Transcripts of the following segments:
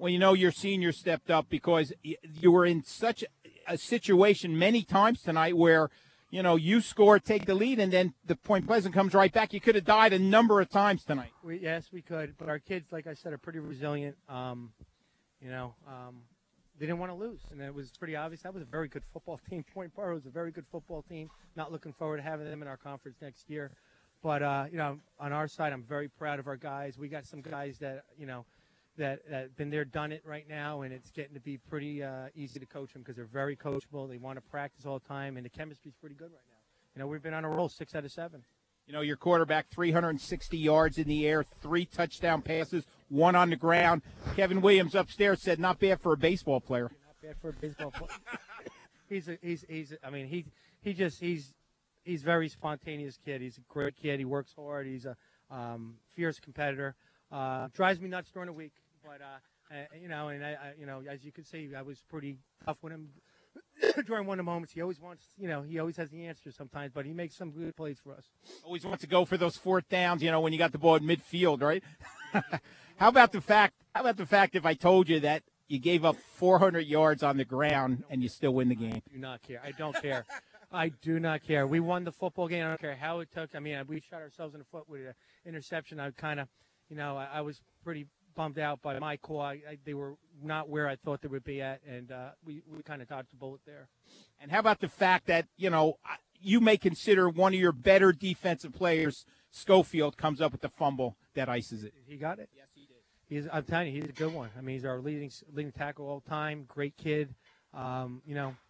Well, your senior stepped up because you were in such a situation many times tonight where, you score, take the lead, and then the Point Pleasant comes right back. You could have died a number of times tonight. Yes, we could. But our kids, like I said, are pretty resilient. They didn't want to lose, and it was pretty obvious. That was a very good football team. Point Borough was a very good football team. Not looking forward to having them in our conference next year. But, on our side, I'm very proud of our guys. We got some guys that, that been there, done it right now, and it's getting to be pretty easy to coach them because they're very coachable. They want to practice all the time, and the chemistry's pretty good right now. We've been on a roll, 6 out of 7. Your quarterback, 360 yards in the air, 3 touchdown passes, 1 on the ground. Kevin Williams upstairs said, not bad for a baseball player. Not bad for a baseball player. He's very spontaneous kid. He's a great kid. He works hard. He's a fierce competitor. Drives me nuts during the week, but as you can see, I was pretty tough with him during one of the moments. He always wants, he always has the answer sometimes, but he makes some good plays for us. Always wants to go for those 4th downs, when you got the ball at midfield, right? How about the fact if I told you that you gave up 400 yards on the ground and you still win the game? I do not care. I don't care. I do not care. We won the football game. I don't care how it took. I mean, we shot ourselves in the foot with an interception. I kind of, I was pretty bummed out by my call. They were not where I thought they would be at, and we kind of dodged the bullet there. And how about the fact that, you may consider one of your better defensive players, Schofield, comes up with the fumble that ices it? He got it? Yes, he did. I'm telling you, he's a good one. I mean, he's our leading tackle all time, great kid. I'm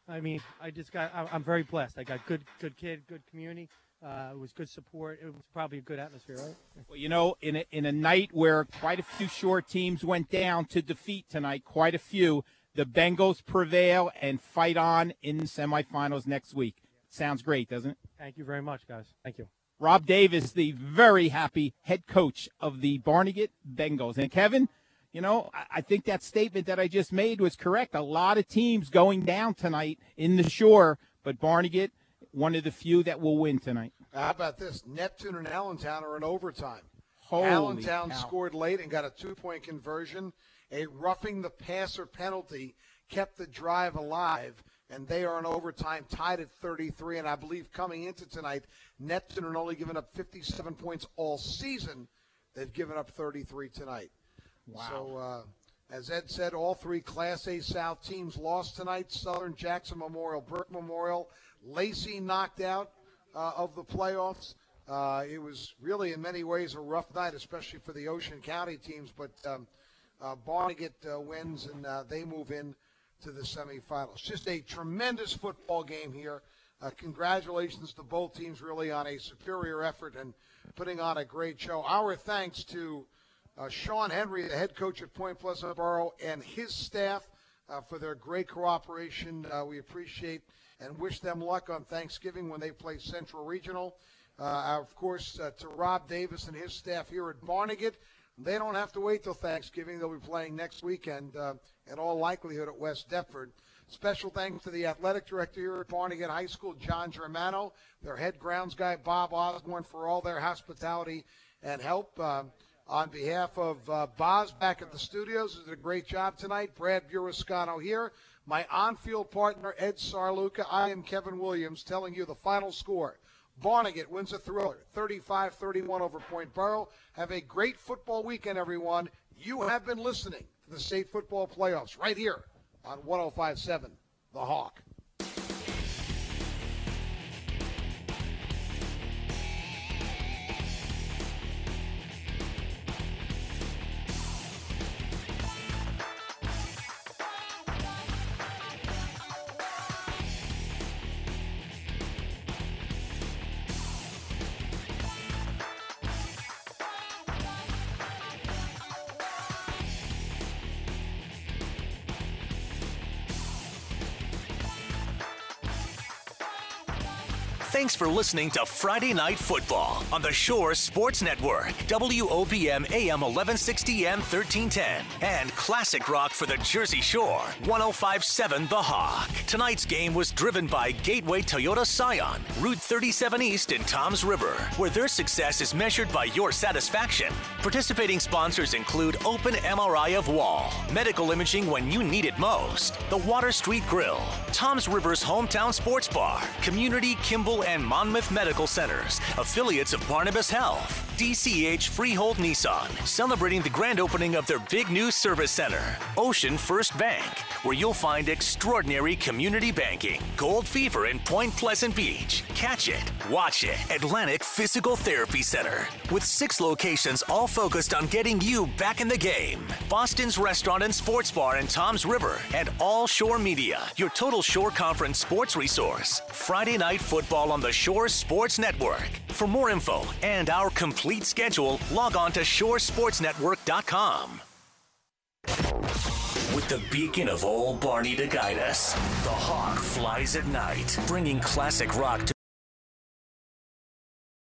very blessed. I got good kid, good community. It was good support. It was probably a good atmosphere, right? Well, in a night where quite a few short teams went down to defeat tonight, quite a few, the Bengals prevail and fight on in the semifinals next week. Sounds great, doesn't it? Thank you very much, guys. Thank you. Rob Davis, the very happy head coach of the Barnegat Bengals. And Kevin, I think that statement that I just made was correct. A lot of teams going down tonight in the Shore, but Barnegat, one of the few that will win tonight. How about this? Neptune and Allentown are in overtime. Holy Allentown cow. scored late and got a 2-point conversion. A roughing the passer penalty kept the drive alive, and they are in overtime tied at 33. And I believe coming into tonight, Neptune are only given up 57 points all season. They've given up 33 tonight. Wow. So, as Ed said, all 3 Class A South teams lost tonight. Southern, Jackson Memorial, Burke Memorial. Lacey knocked out of the playoffs. It was really in many ways a rough night, especially for the Ocean County teams. But Barnegat wins, and they move in to the semifinals. Just a tremendous football game here. Congratulations to both teams really on a superior effort and putting on a great show. Our thanks to Sean Henry, the head coach at Point Pleasant Borough, and his staff for their great cooperation. We appreciate and wish them luck on Thanksgiving when they play Central Regional. Of course, to Rob Davis and his staff here at Barnegat. They don't have to wait till Thanksgiving. They'll be playing next weekend, in all likelihood, at West Deptford. Special thanks to the athletic director here at Barnegat High School, John Germano, their head grounds guy, Bob Osborne, for all their hospitality and help. On behalf of Boz back at the studios, who did a great job tonight, Brad Burrascano here, my on-field partner, Ed Sarluca, I am Kevin Williams telling you the final score. Barnegat wins a thriller, 35-31 over Point Borough. Have a great football weekend, everyone. You have been listening to the state football playoffs right here on 105.7 The Hawk. Thanks for listening to Friday Night Football on the Shore Sports Network, WOBM AM 1160 and 1310, and Classic Rock for the Jersey Shore, 105.7 The Hawk. Tonight's game was driven by Gateway Toyota Scion, Route 37 East in Toms River, where their success is measured by your satisfaction. Participating sponsors include Open MRI of Wall, medical imaging when you need it most, the Water Street Grill, Toms River's hometown sports bar, Community, Kimball, and Monmouth Medical Centers, affiliates of Barnabas Health, DCH Freehold Nissan, celebrating the grand opening of their big new service center, Ocean First Bank, where you'll find extraordinary community banking, Gold Fever in Point Pleasant Beach, Catch It, Watch It, Atlantic Physical Therapy Center, with 6 locations all focused on getting you back in the game, Boston's Restaurant and Sports Bar in Toms River, and All Shore Media, your total Shore Conference sports resource. Friday Night Football on the Shore Sports Network. For more info and our complete schedule, log on to shoresportsnetwork.com. With the beacon of Old Barney to guide us, the Hawk flies at night, bringing classic rock to